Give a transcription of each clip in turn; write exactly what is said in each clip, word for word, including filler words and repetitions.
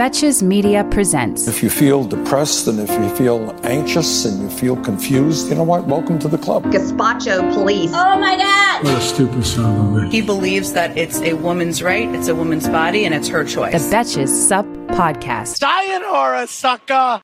Betches Media presents. If you feel depressed and if you feel anxious and you feel confused, you know what? Welcome to the club. Gazpacho police. Oh my God! What a stupid son of a bitch. He believes that it's a woman's right, it's a woman's body, and it's her choice. The Betches Sup Podcast. Sayonara, sucker!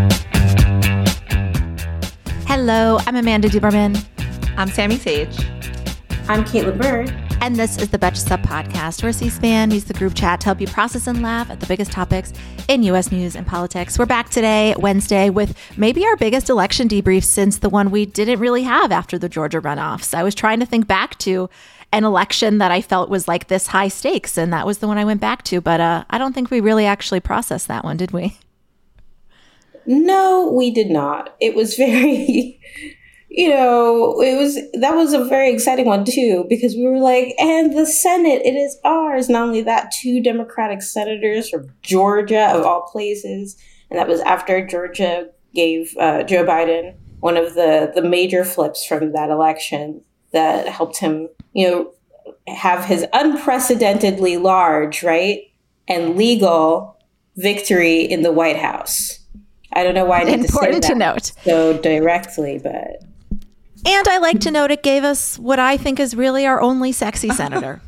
Hello, I'm Amanda Duberman. I'm Sammy Sage. I'm Caitlin Bird. And this is the Betches Sup Podcast, where C-SPAN meets the group chat to help you process and laugh at the biggest topics in U S news and politics. We're back today, Wednesday, with maybe our biggest election debrief since the one we didn't really have after the Georgia runoffs. I was trying to think back to an election that I felt was like this high stakes, and that was the one I went back to. But uh, I don't think we really actually processed that one, did we? No, we did not. It was very... You know, it was that was a very exciting one, too, because we were like, and the Senate, it is ours. Not only that, two Democratic senators from Georgia, of all places. And that was after Georgia gave uh, Joe Biden one of the, the major flips from that election that helped him, you know, have his unprecedentedly large, right, and legal victory in the White House. I don't know why I need Important to say to that note. so directly, but... And I like to note it gave us what I think is really our only sexy senator.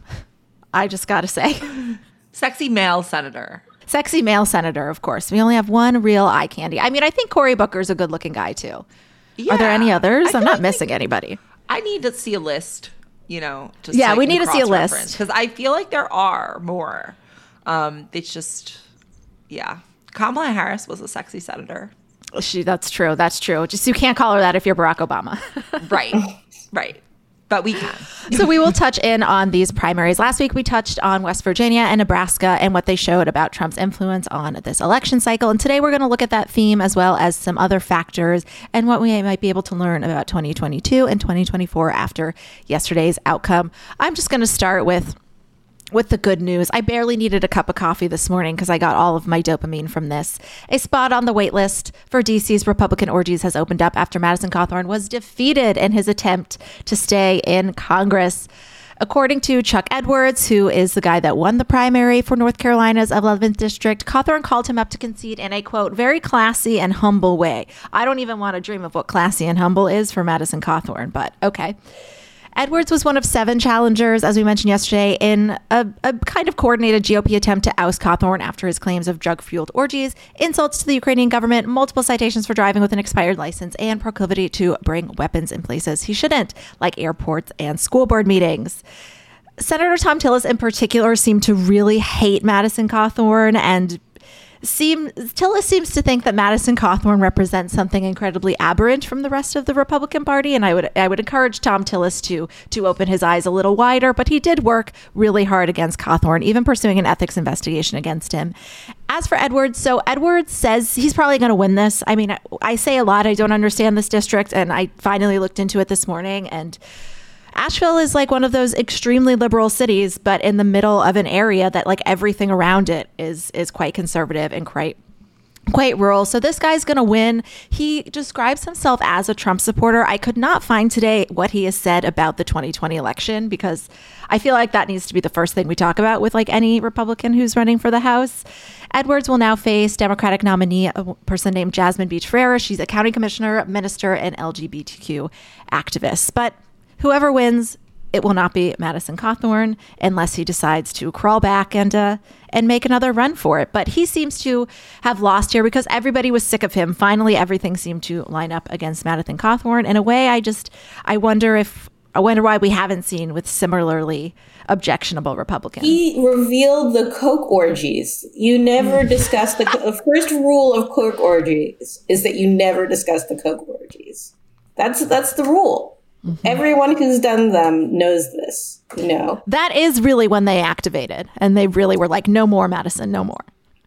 I just got to say. Sexy male senator. Sexy male senator, of course. We only have one real eye candy. I mean, I think Cory Booker's a good looking guy, too. Yeah. Are there any others? I'm not like missing anybody. I need to see a list, you know. Just yeah, like we need to see a list. Because I feel like there are more. Um, it's just, yeah. Kamala Harris was a sexy senator. She, that's true. That's true. Just you can't call her that if you're Barack Obama. Right. Right. But we can. So we will touch in on these primaries. Last week, we touched on West Virginia and Nebraska and what they showed about Trump's influence on this election cycle. And today we're going to look at that theme as well as some other factors and what we might be able to learn about twenty twenty-two and twenty twenty-four after yesterday's outcome. I'm just going to start with With the good news. I barely needed a cup of coffee this morning because I got all of my dopamine from this. A spot on the wait list for D C's Republican orgies has opened up after Madison Cawthorn was defeated in his attempt to stay in Congress. According to Chuck Edwards, who is the guy that won the primary for North Carolina's eleventh district, Cawthorn called him up to concede in a, quote, very classy and humble way. I don't even want to dream of what classy and humble is for Madison Cawthorn, but okay. Edwards was one of seven challengers, as we mentioned yesterday, in a, a kind of coordinated G O P attempt to oust Cawthorn after his claims of drug-fueled orgies, insults to the Ukrainian government, multiple citations for driving with an expired license, and proclivity to bring weapons in places he shouldn't, like airports and school board meetings. Senator Thom Tillis in particular seemed to really hate Madison Cawthorn and Seem, Tillis seems to think that Madison Cawthorn represents something incredibly aberrant from the rest of the Republican Party, and I would I would encourage Thom Tillis to to open his eyes a little wider, but he did work really hard against Cawthorn, even pursuing an ethics investigation against him. As for Edwards, so Edwards says he's probably going to win this. I mean, I, I say a lot. I don't understand this district, and I finally looked into it this morning, and Asheville is like one of those extremely liberal cities, but in the middle of an area that like everything around it is is quite conservative and quite quite rural. So this guy's going to win. He describes himself as a Trump supporter. I could not find today what he has said about the twenty twenty election because I feel like that needs to be the first thing we talk about with like any Republican who's running for the House. Edwards will now face Democratic nominee, a person named Jasmine Beach Ferreira. She's a county commissioner, minister, and L G B T Q activist. But whoever wins, it will not be Madison Cawthorn unless he decides to crawl back and uh, and make another run for it. But he seems to have lost here because everybody was sick of him. Finally, everything seemed to line up against Madison Cawthorn. In a way, I just I wonder if I wonder why we haven't seen with similarly objectionable Republicans. He revealed the Coke orgies. You never discuss the, the first rule of Coke orgies is that you never discuss the Coke orgies. That's that's the rule. Mm-hmm. Everyone who's done them knows this, you know. That is really when they activated and they really were like, no more, Madison, no more.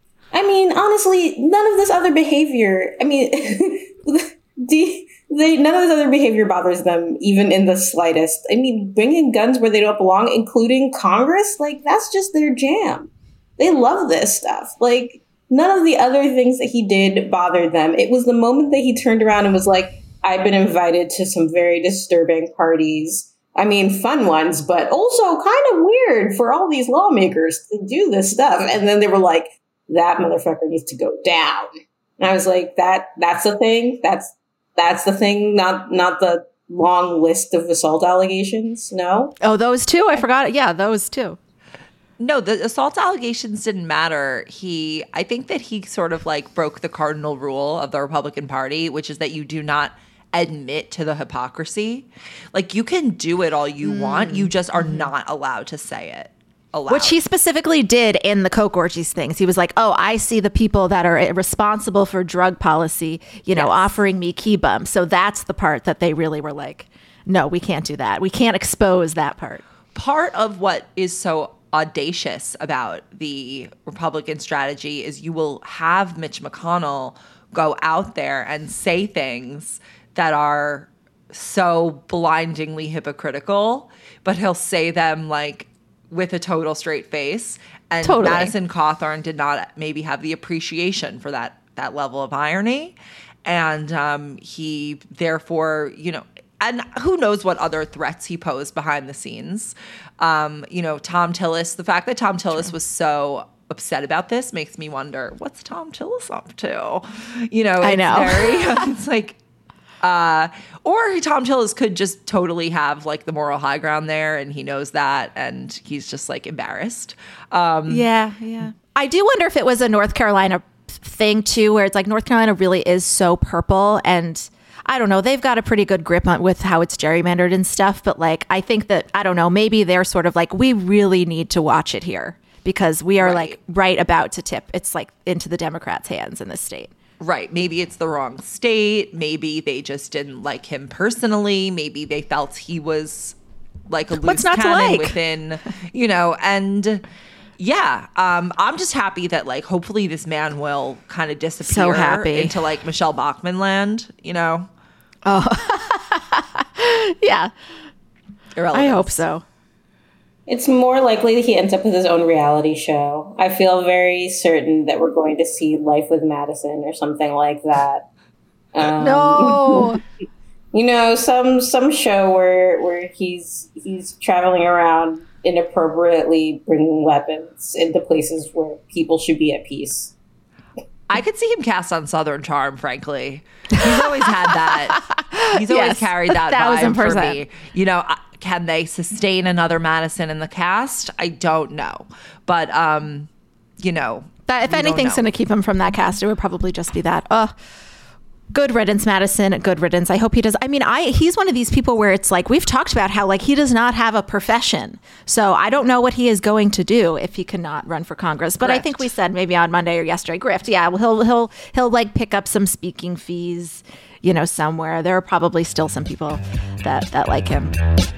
I mean, honestly, none of this other behavior, I mean, the, they, none of this other behavior bothers them even in the slightest. I mean, bringing guns where they don't belong, including Congress, like that's just their jam. They love this stuff. Like none of the other things that he did bothered them. It was the moment that he turned around and was like, I've been invited to some very disturbing parties. I mean, fun ones, but also kind of weird for all these lawmakers to do this stuff. And then they were like, that motherfucker needs to go down. And I was like, that, that's the thing. That's, that's the thing. Not, not the long list of assault allegations. No. Oh, those two. I forgot. Yeah, those two. No, the assault allegations didn't matter. He, I think that he sort of like broke the cardinal rule of the Republican Party, which is that you do not admit to the hypocrisy. Like, you can do it all you mm. want. You just are mm-hmm. not allowed to say it aloud. Which he specifically did in the Coke orgies things. He was like, oh, I see the people that are responsible for drug policy, you know, yes. offering me key bumps. So that's the part that they really were like, no, we can't do that. We can't expose that part. Part of what is so audacious about the Republican strategy is you will have Mitch McConnell go out there and say things that are so blindingly hypocritical, but he'll say them like with a total straight face. And totally. Madison Cawthorn did not maybe have the appreciation for that that level of irony. And um, he therefore, you know, and who knows what other threats he posed behind the scenes. Um, you know, Tom Tillis, the fact that Tom Tillis True. was so upset about this makes me wonder, what's Tom Tillis up to? You know, it's I know. Very, it's like, uh, or Tom Tillis could just totally have like the moral high ground there, and he knows that, and he's just like embarrassed. Um, yeah, yeah. I do wonder if it was a North Carolina thing too, where it's like North Carolina really is so purple, and I don't know, they've got a pretty good grip on with how it's gerrymandered and stuff. But like, I think that, I don't know, maybe they're sort of like, we really need to watch it here because we are right. like right about to tip. It's like into the Democrats' hands in this state. Right. Maybe it's the wrong state. Maybe they just didn't like him personally. Maybe they felt he was like a loose cannon like? within, you know, and yeah, um, I'm just happy that like hopefully this man will kind of disappear so happy. into like Michelle Bachmann land, you know? Oh, yeah. Irrelevant. I hope so. It's more likely that he ends up with his own reality show. I feel very certain that we're going to see Life with Madison or something like that. Um, no, you know, some some show where where he's he's traveling around inappropriately bringing weapons into places where people should be at peace. I could see him cast on Southern Charm, frankly. He's always had that. He's always yes, carried that vibe for percent. me. You know, can they sustain another Madison in the cast? I don't know. But, um, you know. That, if anything's going to keep him from that cast, it would probably just be that. Oh, good riddance, Madison. Good riddance. I hope he does. I mean, I he's one of these people where it's like, we've talked about how like he does not have a profession. So I don't know what he is going to do if he cannot run for Congress. But grift. I think we said maybe on Monday or yesterday, grift. Yeah, well, he'll he'll he'll like pick up some speaking fees, you know, somewhere. There are probably still some people that that like him.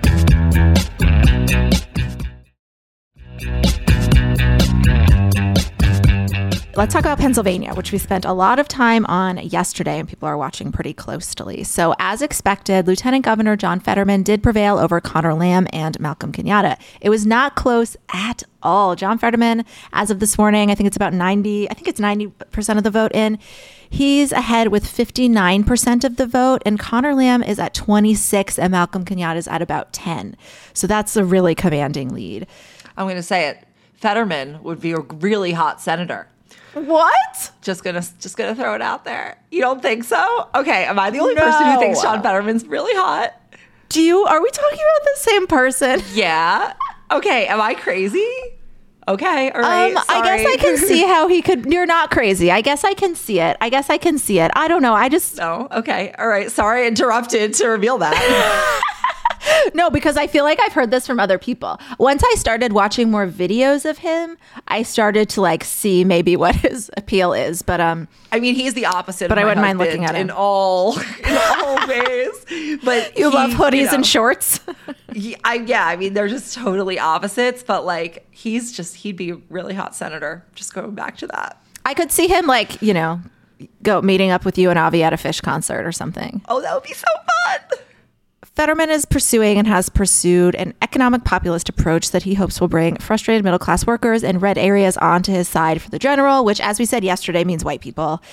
Let's talk about Pennsylvania, which we spent a lot of time on yesterday, and people are watching pretty closely. So as expected, Lieutenant Governor John Fetterman did prevail over Conor Lamb and Malcolm Kenyatta. It was not close at all. John Fetterman, as of this morning, I think it's about ninety, I think it's ninety percent of the vote in. He's ahead with fifty-nine percent of the vote, and Conor Lamb is at twenty-six, and Malcolm Kenyatta is at about ten. So that's a really commanding lead. I'm going to say it. Fetterman would be a really hot senator. What? Just gonna just gonna throw it out there. You don't think so? Okay, am I the only no. person who thinks John Fetterman's really hot? Do you? Are we talking about the same person? Yeah. Okay, am I crazy? Okay, all right. Um, I guess I can see how he could. You're not crazy. I guess I can see it. I guess I can see it. I don't know. I just. No. Okay. All right. Sorry, I interrupted to reveal that. No, because I feel like I've heard this from other people. Once I started watching more videos of him, I started to like see maybe what his appeal is. But um, I mean, he's the opposite. But of I my wouldn't mind looking at him in all in all ways. But you he, love hoodies you know, and shorts. he, I yeah, I mean, they're just totally opposites. But like, he's just he'd be a really hot senator. Just going back to that, I could see him like you know, go meeting up with you and Avi at a Fish concert or something. Oh, that would be so fun. Fetterman is pursuing and has pursued an economic populist approach that he hopes will bring frustrated middle-class workers in red areas onto his side for the general, which, as we said yesterday, means white people.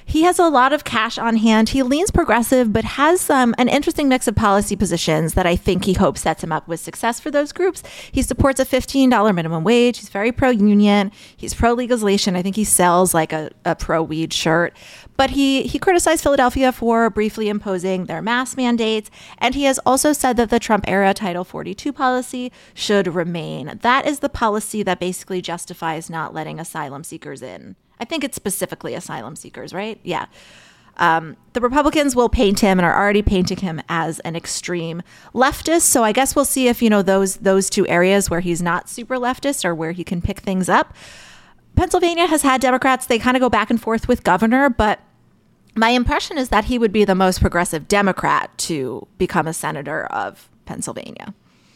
He has a lot of cash on hand. He leans progressive, but has um, an interesting mix of policy positions that I think he hopes sets him up with success for those groups. He supports a fifteen dollars minimum wage. He's very pro-union. He's pro-legalization. I think he sells like a, a pro-weed shirt. But he, he criticized Philadelphia for briefly imposing their mask mandates. And he has also said that the Trump-era Title forty-two policy should remain. That is the policy that basically justifies not letting asylum seekers in. I think it's specifically asylum seekers, right? Yeah. Um, the Republicans will paint him and are already painting him as an extreme leftist. So I guess we'll see if, you know, those those two areas where he's not super leftist or where he can pick things up. Pennsylvania has had Democrats. They kind of go back and forth with governor, but my impression is that he would be the most progressive Democrat to become a senator of Pennsylvania.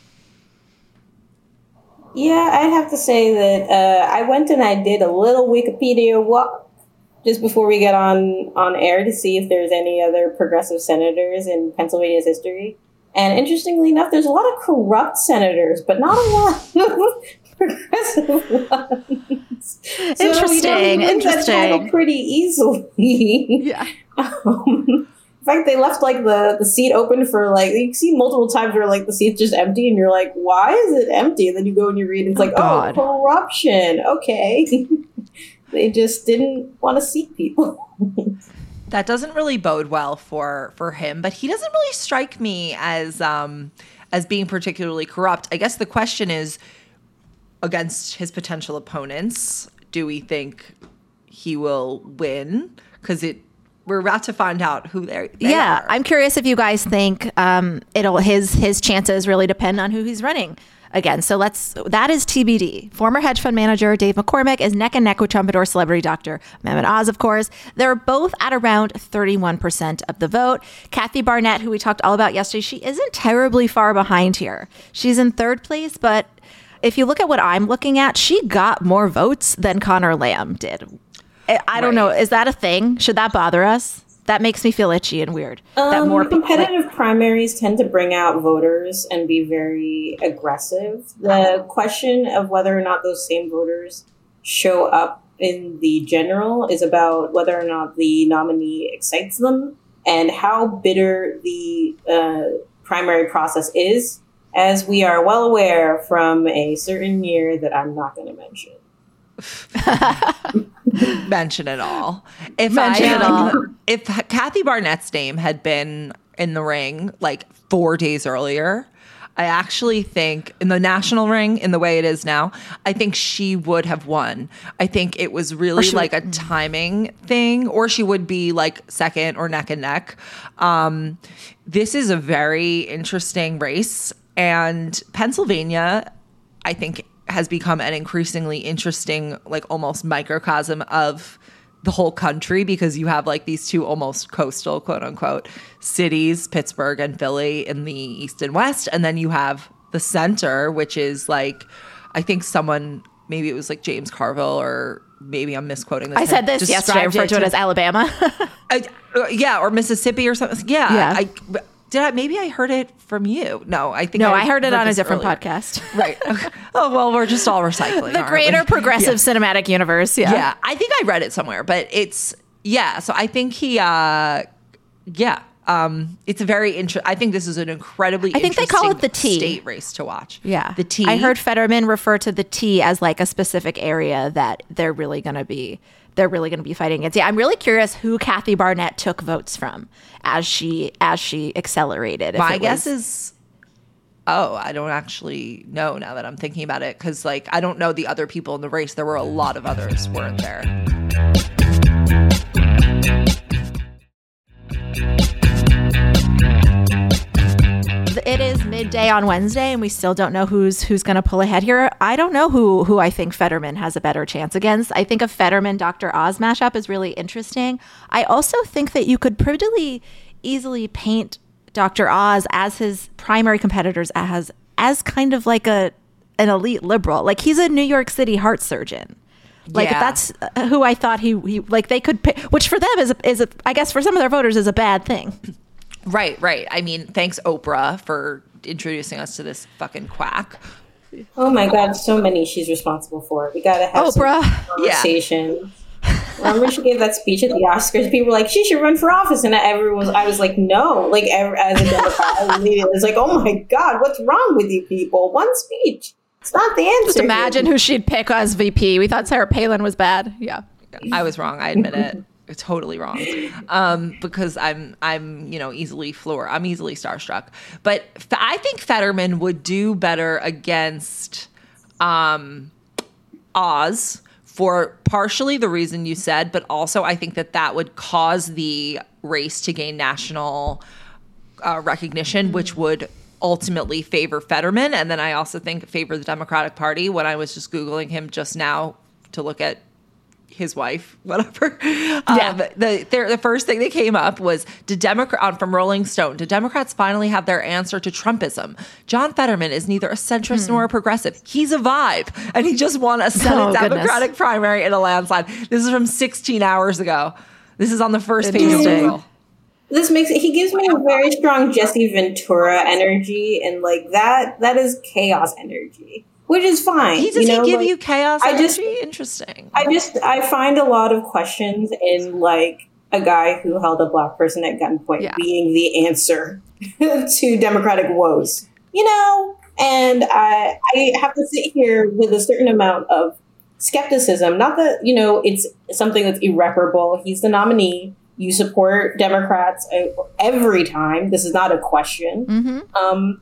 Yeah, I'd have to say that uh, I went and I did a little Wikipedia walk just before we get on, on air to see if there's any other progressive senators in Pennsylvania's history. And interestingly enough, there's a lot of corrupt senators, but not a lot of progressive ones. So Interesting, we interesting. That title pretty easily. Yeah. um, in fact, they left like the, the seat open for like, you see multiple times where like the seat's just empty and you're like, why is it empty? And then you go and you read and it's like, oh, oh corruption. Okay. They just didn't want to seat people. That doesn't really bode well for for him, but he doesn't really strike me as um as being particularly corrupt. I guess the question is, against his potential opponents, do we think he will win? Because it we're about to find out who they're. They yeah, are. I'm curious if you guys think um, it'll his his chances really depend on who he's running again. So let's that is T B D. Former hedge fund manager Dave McCormick is neck and neck with Trumpador celebrity doctor Mehmet Oz, of course. They're both at around thirty-one percent of the vote. Kathy Barnett, who we talked all about yesterday, she isn't terribly far behind here. She's in third place, but if you look at what I'm looking at, she got more votes than Connor Lamb did. I, I don't Right. know. Is that a thing? Should that bother us? That makes me feel itchy and weird. Um, that more people, competitive primaries tend to bring out voters and be very aggressive. The question of whether or not those same voters show up in the general is about whether or not the nominee excites them and how bitter the uh, primary process is, as we are well aware from a certain year that I'm not going to mention. Mention it all. If Mention I, it all. If Kathy Barnett's name had been in the ring like four days earlier, I actually think in the national ring, in the way it is now, I think she would have won. I think it was really she like would- a timing thing, or she would be like second or neck and neck. Um, this is a very interesting race, and Pennsylvania, I think, has become an increasingly interesting, like almost microcosm of the whole country, because you have like these two almost coastal, quote unquote, cities, Pittsburgh and Philly in the east and west. And then you have the center, which is like, I think someone, maybe it was like James Carville, or maybe I'm misquoting this. I said this yesterday. I referred to it as Alabama. I, uh, yeah, or Mississippi or something. Yeah. Yeah. I, did I, maybe I heard it from you. No, I think no, I heard it on a this different earlier. podcast. Right. Okay. Oh, well, we're just all recycling. The aren't greater we? progressive Yeah. cinematic universe. Yeah. Yeah, I think I read it somewhere, but it's yeah. So I think he, uh yeah, um, it's a very interesting. I think this is an incredibly. I think they call it the interesting T. state race to watch. Yeah. the T. I heard Fetterman refer to the T as like a specific area that they're really going to be they're really going to be fighting against. Yeah, I'm really curious who Kathy Barnett took votes from as she as she accelerated. if My it guess was- is. Oh, I don't actually know now that I'm thinking about it, because like I don't know the other people in the race. There were a lot of others weren't there. it is midday on Wednesday and we still don't know who's who's going to pull ahead here. I don't know who who I think Fetterman has a better chance against. I think a Fetterman Doctor Oz mashup is really interesting. I also think that you could pretty easily paint Doctor Oz as his primary competitors as as kind of like a an elite liberal. Like he's a New York City heart surgeon. Like Yeah. that's who I thought he, he like they could pick, which for them is a, is a, I guess for some of their voters is a bad thing. Right, right. I mean, thanks Oprah for introducing us to this fucking quack. Oh my God, so many she's responsible for. We gotta have Oprah. some conversation. Remember she gave that speech at the Oscars? People were like, she should run for office. And everyone was, I was like, no. Like, ever, as a Democrat, I was like, oh my God, what's wrong with you people? One speech. It's not the answer. Just imagine who she'd pick as V P. We thought Sarah Palin was bad. Yeah. I was wrong. I admit it. Totally wrong. Um, because I'm, I'm, you know, easily floor. I'm easily starstruck. But f- I think Fetterman would do better against um, Oz for partially the reason you said, but also I think that that would cause the race to gain national uh, recognition, mm-hmm. which would ultimately favor Fetterman. And then I also think favor the Democratic Party. When I was just Googling him just now to look at his wife, whatever. Yeah. Um, the, the the first thing that came up was, did Democrat um, from Rolling Stone, did Democrats finally have their answer to Trumpism? John Fetterman is neither a centrist hmm. nor a progressive. He's a vibe. And he just won a Senate oh, Democratic goodness. primary in a landslide. This is from sixteen hours ago. This is on the first page of Google. This makes he gives me a very strong Jesse Ventura energy, and like that that is chaos energy. Which is fine. He, does you know, he give like, you chaos energy? I just, Interesting. I just, I find a lot of questions in like a guy who held a black person at gunpoint yeah. being the answer to Democratic woes. You know? And I, I have to sit here with a certain amount of skepticism. Not that, you know, it's something that's irreparable. He's the nominee. You support Democrats every time. This is not a question. Mm-hmm. Um,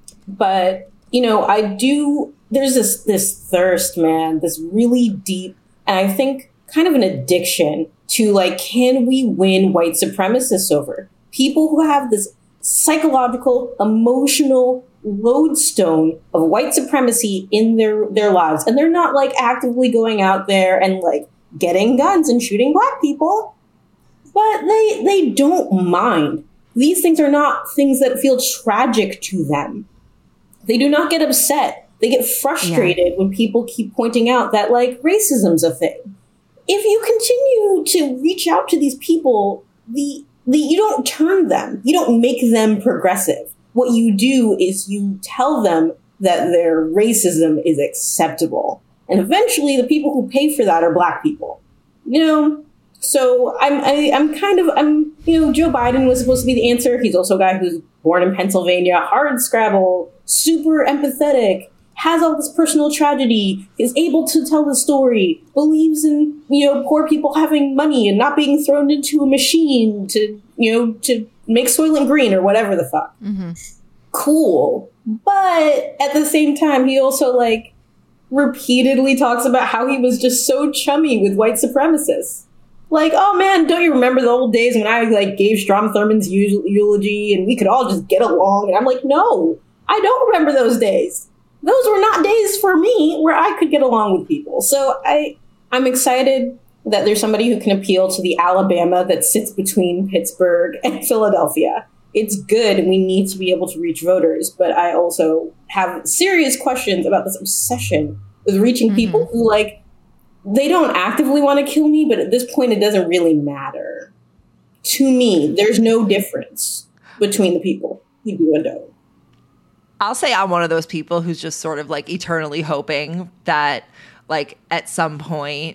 but, you know, I do... There's this this thirst, man, this really deep, and I think kind of an addiction to like, can we win white supremacists over? People who have this psychological, emotional lodestone of white supremacy in their, their lives. And they're not like actively going out there and like getting guns and shooting black people, but they they don't mind. These things are not things that feel tragic to them. They do not get upset. They get frustrated yeah. when people keep pointing out that, like, racism's a thing. If you continue to reach out to these people, the the you don't turn them. You don't make them progressive. What you do is you tell them that their racism is acceptable. And eventually the people who pay for that are black people. You know? So I'm I, I'm kind of, I'm you know, Joe Biden was supposed to be the answer. He's also a guy who's born in Pennsylvania, hard scrabble, super empathetic, has all this personal tragedy, is able to tell the story, believes in, you know, poor people having money and not being thrown into a machine to, you know, to make Soylent Green or whatever the fuck. Mm-hmm. Cool. But at the same time, he also, like, repeatedly talks about how he was just so chummy with white supremacists. Like, oh man, don't you remember the old days when I, like, gave Strom Thurmond's eulogy and we could all just get along? And I'm like, no, I don't remember those days. Those were not days for me where I could get along with people. So I, I'm excited that there's somebody who can appeal to the Alabama that sits between Pittsburgh and Philadelphia. It's good, and we need to be able to reach voters. But I also have serious questions about this obsession with reaching mm-hmm. people who, like, they don't actively want to kill me, but at this point, it doesn't really matter. To me, there's no difference between the people who do and don't. I'll say I'm one of those people who's just sort of like eternally hoping that like at some point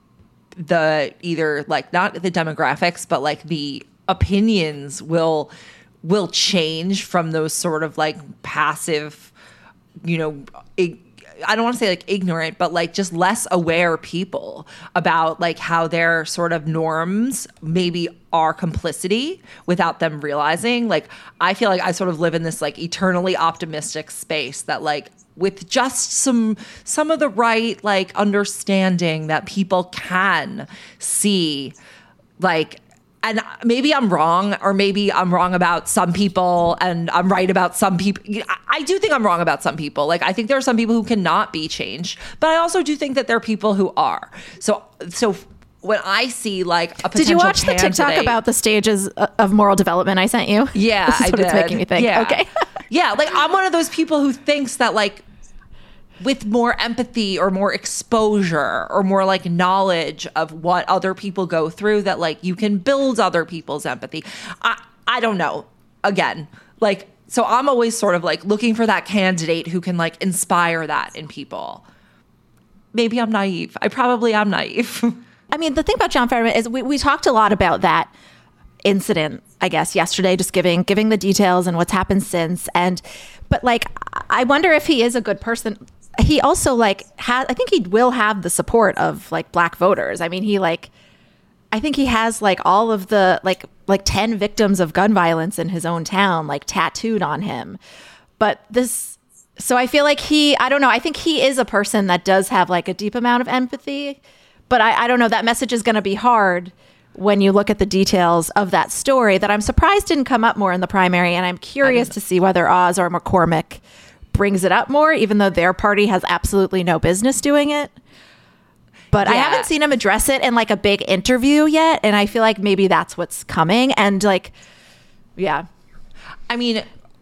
the either like not the demographics, but like the opinions will will change from those sort of like passive, you know, ig- I don't want to say like ignorant, but like just less aware people about like how their sort of norms maybe are complicity without them realizing. Like, I feel like I sort of live in this like eternally optimistic space that like with just some some of the right like understanding that people can see like, and maybe I'm wrong, or maybe I'm wrong about some people and I'm right about some people. I do think I'm wrong about some people. Like, I think there are some people who cannot be changed, but I also do think that there are people who are. So, so when I see like a potential Did you watch candidate, the TikTok about the stages of moral development I sent you? Yeah, this is I what did. It's making me think. Yeah. Okay. Yeah, like I'm one of those people who thinks that like with more empathy or more exposure or more like knowledge of what other people go through, that like you can build other people's empathy. I I don't know. Again, like, so I'm always sort of like looking for that candidate who can like inspire that in people. Maybe I'm naive. I probably am naive. I I mean, the thing about John Fetterman is we, we talked a lot about that incident, I guess, yesterday, just giving giving the details and what's happened since. And but like, I wonder if he is a good person. He also like has, I think he will have the support of like black voters. I mean, he like, I think he has like all of the like like ten victims of gun violence in his own town like tattooed on him. But this, so I feel like he, I don't know, I think he is a person that does have like a deep amount of empathy. But I, I don't know, that message is going to be hard when you look at the details of that story that I'm surprised didn't come up more in the primary. And I'm curious to see whether Oz or McCormick brings it up more, even though their party has absolutely no business doing it. But yeah. I haven't seen him address it in like a big interview yet. And I feel like maybe that's what's coming. And like, yeah. I mean,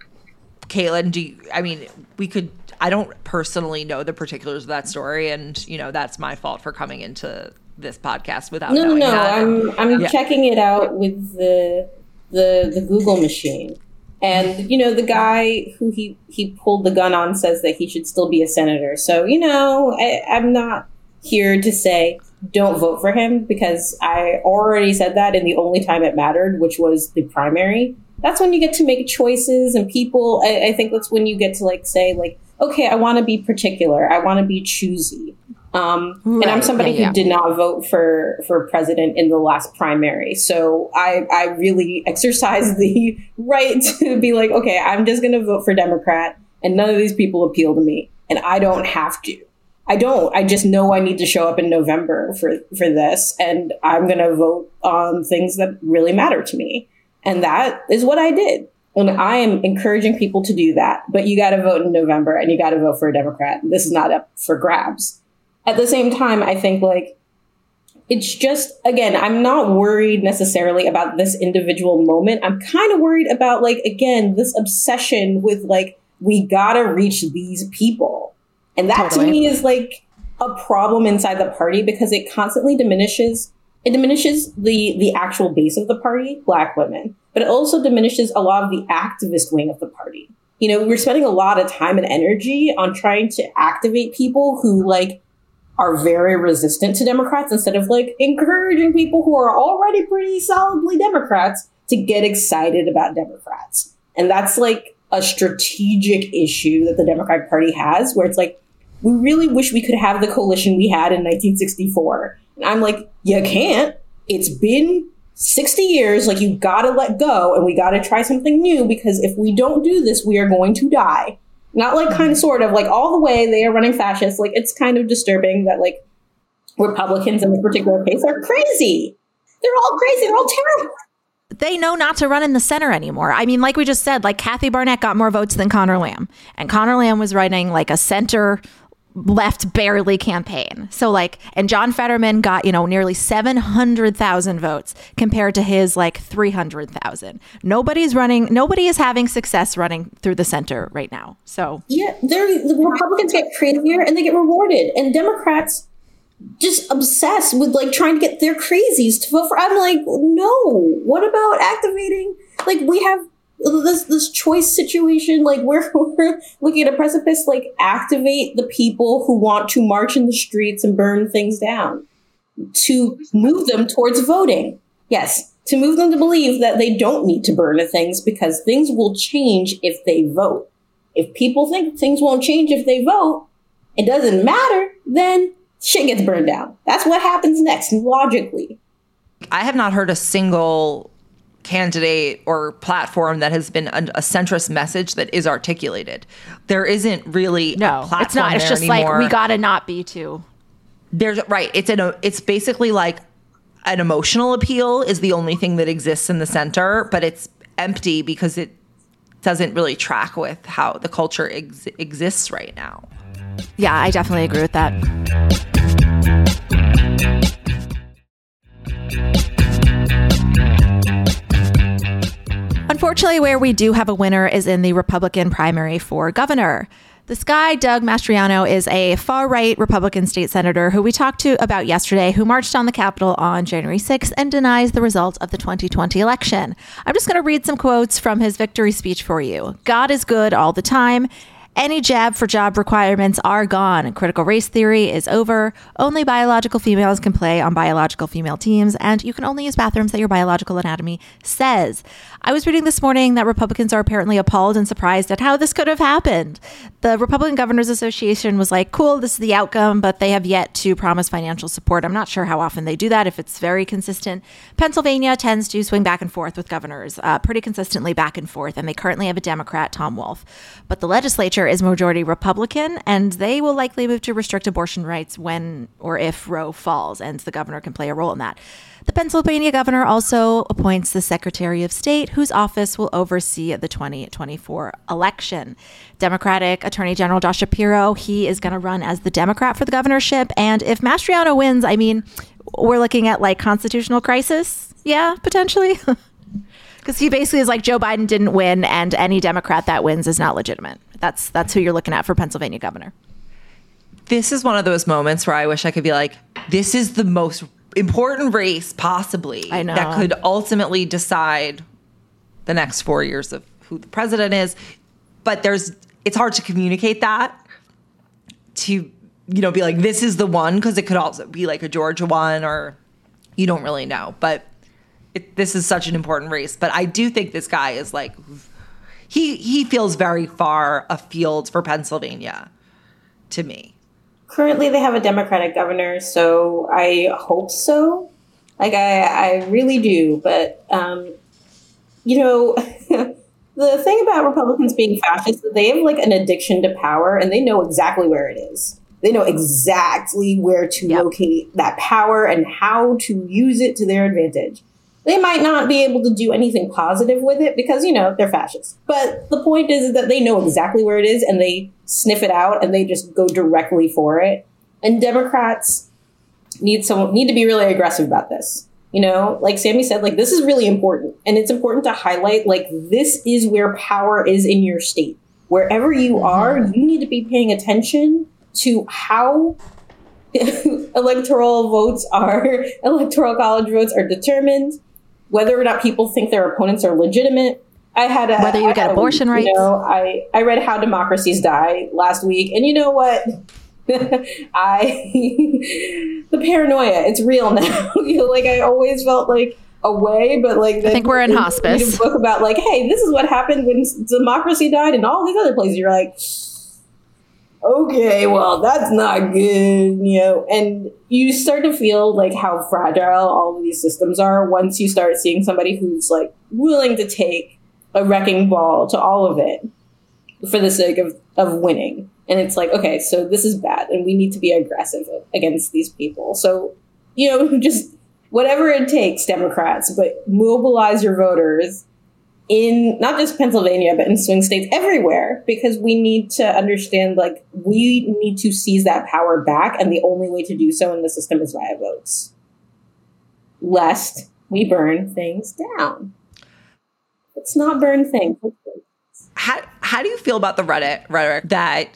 Caitlin, do you, I mean, we could, I don't personally know the particulars of that story. And, you know, that's my fault for coming into this podcast without no, knowing no, that. I'm, I'm yeah. checking it out with the, the, the Google machine. And, you know, the guy who he, he pulled the gun on says that he should still be a senator. So, you know, I, I'm not here to say don't vote for him, because I already said that in the only time it mattered, which was the primary. That's when you get to make choices, and people, I, I think that's when you get to like say like, okay, I want to be particular. I want to be choosy. Um, right. And I'm somebody yeah, yeah. who did not vote for, for president in the last primary. So I, I really exercise the right to be like, okay, I'm just going to vote for Democrat, and none of these people appeal to me, and I don't have to. I don't. I just know I need to show up in November for, for this, and I'm going to vote on things that really matter to me. And that is what I did. And I am encouraging people to do that. But you got to vote in November, and you got to vote for a Democrat. This is not up for grabs. At the same time, I think like it's just, again, I'm not worried necessarily about this individual moment. I'm kind of worried about like, again, this obsession with like, we got to reach these people. And that totally. to me is like a problem inside the party, because it constantly diminishes, it diminishes the, the actual base of the party, Black women, but it also diminishes a lot of the activist wing of the party. You know, we're spending a lot of time and energy on trying to activate people who like are very resistant to Democrats, instead of like encouraging people who are already pretty solidly Democrats to get excited about Democrats. And that's like a strategic issue that the Democratic Party has, where it's like, we really wish we could have the coalition we had in nineteen sixty-four. And I'm like, you can't. It's been sixty years. Like, you got to let go, and we got to try something new, because if we don't do this, we are going to die. Not like kind of sort of like all the way they are running fascists. Like, it's kind of disturbing that like Republicans in this particular case are crazy. They're all crazy. They're all terrible. They know not to run in the center anymore. I mean, like we just said, like Kathy Barnett got more votes than Conor Lamb, and Conor Lamb was running like a center left barely campaign. So like, and John Fetterman got, you know, nearly seven hundred thousand votes compared to his like three hundred thousand. Nobody's running, nobody is having success running through the center right now. So yeah, they're, the Republicans get crazier and they get rewarded, and Democrats just obsessed with like trying to get their crazies to vote for. I'm like, no, what about activating? Like, we have this this choice situation, like we're, we're looking at a precipice. Like, activate the people who want to march in the streets and burn things down, to move them towards voting. Yes, to move them to believe that they don't need to burn the things, because things will change if they vote. If people think things won't change if they vote, it doesn't matter, then shit gets burned down. That's what happens next, logically. I have not heard a single candidate or platform that has been a, a centrist message that is articulated. There isn't really no, a platform it's not. It's just anymore. Like, we gotta not be too. There's right. It's an. It's basically like an emotional appeal is the only thing that exists in the center, but it's empty because it doesn't really track with how the culture ex- exists right now. Yeah, I definitely agree with that. Unfortunately, where we do have a winner is in the Republican primary for governor. This guy, Doug Mastriano, is a far-right Republican state senator who we talked to about yesterday, who marched on the Capitol on January sixth and denies the result of the twenty twenty election. I'm just going to read some quotes from his victory speech for you. God is good all the time. Any jab for job requirements are gone. Critical race theory is over. Only biological females can play on biological female teams, and you can only use bathrooms that your biological anatomy says. I was reading this morning that Republicans are apparently appalled and surprised at how this could have happened. The Republican Governors Association was like, cool, this is the outcome, but they have yet to promise financial support. I'm not sure how often they do that, if it's very consistent. Pennsylvania tends to swing back and forth with governors, uh, pretty consistently back and forth, and they currently have a Democrat, Tom Wolf. But the legislature is majority Republican, and they will likely move to restrict abortion rights when or if Roe falls, and the governor can play a role in that. The Pennsylvania governor also appoints the Secretary of State, whose office will oversee the twenty twenty-four election. Democratic Attorney General Josh Shapiro, he is going to run as the Democrat for the governorship. And if Mastriano wins, I mean, we're looking at like constitutional crisis. Yeah, potentially. Because he basically is like, Joe Biden didn't win, and any Democrat that wins is not legitimate. That's that's who you're looking at for Pennsylvania governor. This is one of those moments where I wish I could be like, this is the most important race possibly I know. that could ultimately decide the next four years of who the president is. But there's it's hard to communicate that to, you know, be like, this is the one, because it could also be like a Georgia one, or you don't really know. But it, this is such an important race. But I do think this guy is like, he he feels very far afield for Pennsylvania to me. Currently, they have a Democratic governor, so I hope so. Like, I, I really do. But, um, you know, the thing about Republicans being fascist is that they have, like, an addiction to power, and they know exactly where it is. They know exactly where to yep. locate that power and how to use it to their advantage. They might not be able to do anything positive with it because, you know, they're fascists. But the point is that they know exactly where it is, and they sniff it out, and they just go directly for it. And Democrats need some need to be really aggressive about this. You know, like Sammy said, like, this is really important. And it's important to highlight, like, this is where power is in your state. Wherever you are, you need to be paying attention to how electoral votes are, electoral college votes are determined, whether or not people think their opponents are legitimate. I had a, whether you I get had abortion a, rights. You know, I, I read How Democracies Die last week, and you know what? I the paranoia, it's real now. You know, like, I always felt like away, but like I think we're in hospice. Read a book about like, hey, this is what happened when democracy died, and all these other places. You're like, okay, well, that's not good, you know, and you start to feel like how fragile all of these systems are once you start seeing somebody who's like willing to take a wrecking ball to all of it for the sake of, of winning. And it's like, okay, so this is bad, and we need to be aggressive against these people. So, you know, just whatever it takes, Democrats, but mobilize your voters in not just Pennsylvania, but in swing states everywhere, because we need to understand, like, we need to seize that power back. And the only way to do so in the system is via votes, lest we burn things down. Let's not burn things. How, how do you feel about the Reddit rhetoric that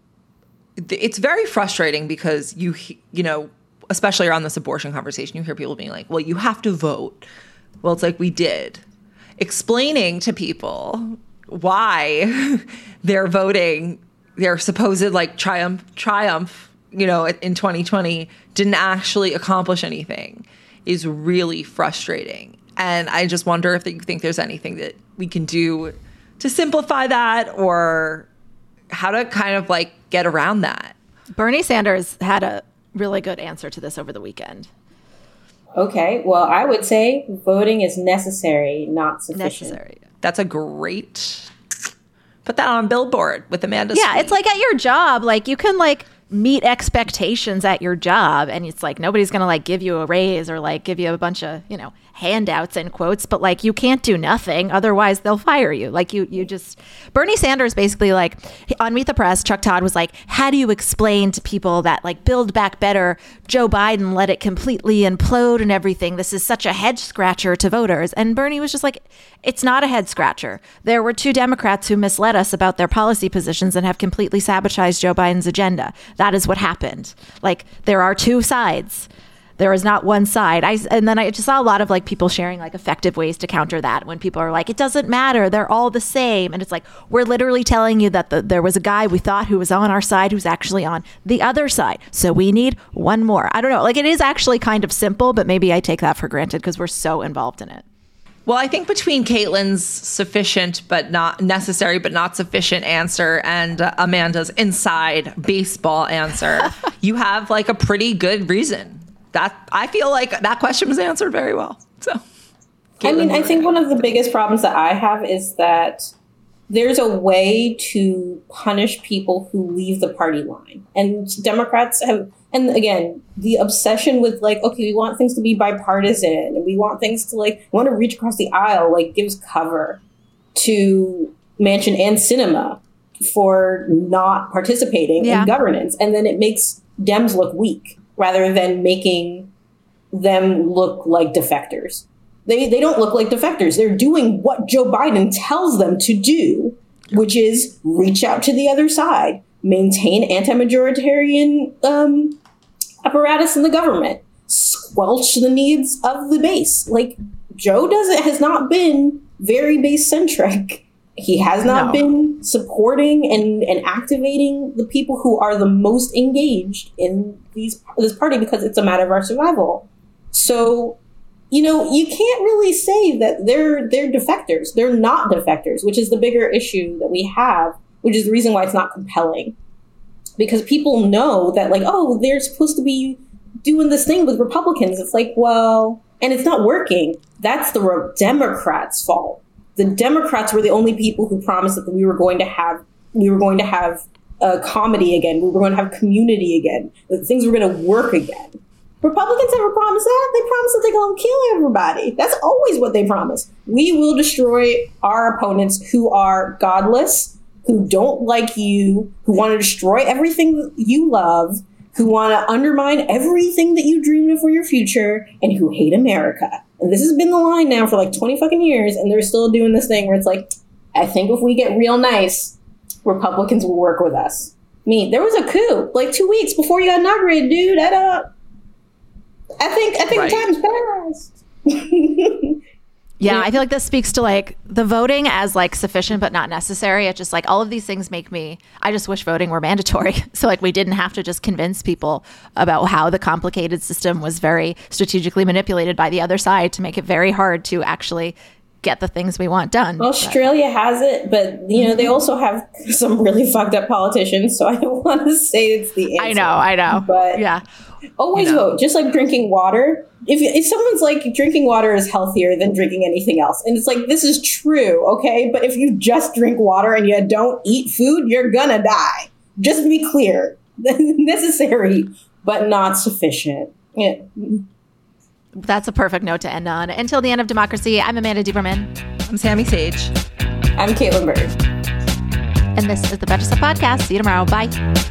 it's very frustrating because you, you know, especially around this abortion conversation, you hear people being like, well, you have to vote. Well, it's like, we did. Explaining to people why they're voting, their supposed like triumph, triumph, you know, in twenty twenty didn't actually accomplish anything is really frustrating. And I just wonder if you think there's anything that we can do to simplify that, or how to kind of like get around that. Bernie Sanders had a really good answer to this over the weekend. Okay, well, I would say voting is necessary, not sufficient. Necessary. That's a great... Put that on a billboard with Amanda Yeah, Sweet. it's like at your job, like you can like meet expectations at your job, and it's like nobody's going to like give you a raise or like give you a bunch of, you know, handouts in quotes, but like you can't do nothing, otherwise they'll fire you. Like you you just Bernie Sanders basically, like on Meet the Press, Chuck Todd was like, how do you explain to people that like Build Back Better, Joe Biden let it completely implode and everything, this is such a head scratcher to voters? And Bernie was just like, it's not a head scratcher. There were two Democrats who misled us about their policy positions and have completely sabotaged Joe Biden's agenda. That is what happened. Like, there are two sides. there is not one side. I, and then I just saw a lot of like people sharing like effective ways to counter that when people are like, it doesn't matter. They're all the same. And it's like, we're literally telling you that the, there was a guy we thought who was on our side who's actually on the other side. So we need one more. I don't know. Like it is actually kind of simple, but maybe I take that for granted because we're so involved in it. Well, I think between Caitlin's sufficient but not necessary but not sufficient answer and uh, Amanda's inside baseball answer, you have like a pretty good reason. That I feel like that question was answered very well. So, Caitlin, I mean, I think one of the biggest problems that I have is that there's a way to punish people who leave the party line. And Democrats have, and again, the obsession with like, okay, we want things to be bipartisan and we want things to like, we want to reach across the aisle, like gives cover to Manchin and Sinema for not participating yeah. in governance. And then it makes Dems look weak rather than making them look like defectors. They they don't look like defectors. They're doing what Joe Biden tells them to do, which is reach out to the other side, maintain anti-majoritarian um, apparatus in the government, squelch the needs of the base. Like Joe doesn't has not been very base-centric. He has not no. been supporting and, and activating the people who are the most engaged in these this party because it's a matter of our survival. So, you know, you can't really say that they're they're defectors. They're not defectors, which is the bigger issue that we have, which is the reason why it's not compelling. Because people know that, like, oh, they're supposed to be doing this thing with Republicans. It's like, well, and it's not working. That's the Re- Democrats' fault. The Democrats were the only people who promised that we were going to have we were going to have uh, comedy again. We were going to have community again. That things were going to work again. Republicans never promised that. They promised that they're going to kill everybody. That's always what they promise. We will destroy our opponents who are godless, who don't like you, who want to destroy everything that you love, who want to undermine everything that you dreamed of for your future, and who hate America. And this has been the line now for like twenty fucking years, and they're still doing this thing where it's like, I think if we get real nice, Republicans will work with us. I mean, there was a coup like two weeks before you got inaugurated, dude. I don't, I think, I think right. the time's passed. Yeah, I feel like this speaks to like the voting as like sufficient but not necessary. It's just like all of these things make me, I just wish voting were mandatory. So like we didn't have to just convince people about how the complicated system was very strategically manipulated by the other side to make it very hard to actually get the things we want done. Australia but. has it, but you know, they also have some really fucked up politicians. So I don't want to say it's the answer. I know, I know. But yeah. Always you know. vote, just like drinking water. If if someone's like drinking water is healthier than drinking anything else, and it's like this is true, okay? But if you just drink water and you don't eat food, you're gonna die. Just to be clear, necessary but not sufficient. Yeah. That's a perfect note to end on. Until the end of democracy, I'm Amanda Duberman. I'm Sammy Sage. I'm Caitlin Bird. And this is the Betches Sup Podcast. See you tomorrow. Bye.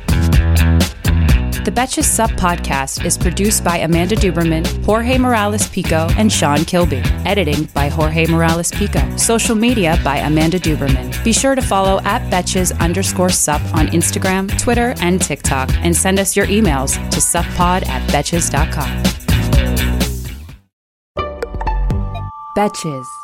The Betches Sup Podcast is produced by Amanda Duberman, Jorge Morales-Pico, and Sean Kilby. Editing by Jorge Morales-Pico. Social media by Amanda Duberman. Be sure to follow at Betches underscore sup on Instagram, Twitter, and TikTok, and send us your emails to suppod at betches dot com. Betches.